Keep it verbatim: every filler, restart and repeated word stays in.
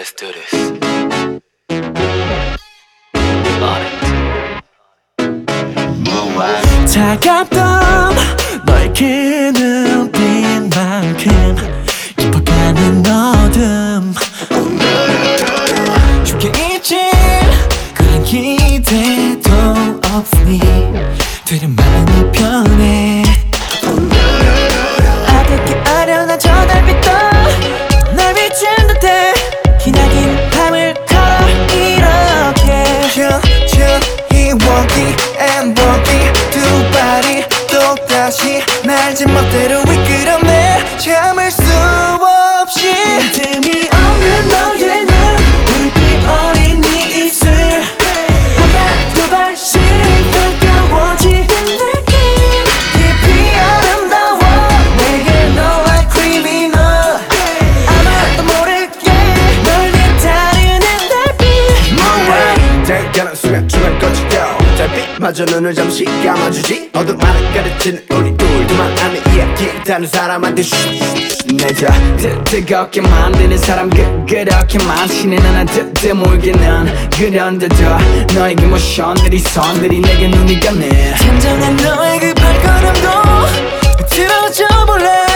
let's do this. On it. 차갑던 너의 그 눈빛만큼 깊어가는 어둠 죽게 잊힌 그런 기대도 없으니 되려 마음이 편해 아득히 아련한 저 달빛도 날 비춘 듯해 기나긴 밤을 걸어 이렇게 천천히 walking and walking 두 발이 또다시 날 제멋대로 이끌어내 참을 수 없이 틈이 없는 너의 눈 불빛 어린 네 입술 한 발 두 발씩 가까워지는 느낌 깊이 아름다워 내게 너와 criminal 아무도 모르게 널 기다리는 달빛 뭐해 대견한 순간 중간 꺼지고 달빛마저 눈을 잠시 감아주지 어둠 안을 가르치는 우리 둘 두만 아는 이야기 다른 사람한테 내자 뜨겁게 만드는 사람 그, 그렇게만 신의 나나 뜨뜻몰게 난 그런데도 너에게 모션들이 선들이 내게 눈이 가네 잠잠한 너의 그 발걸음도 틀어져 볼래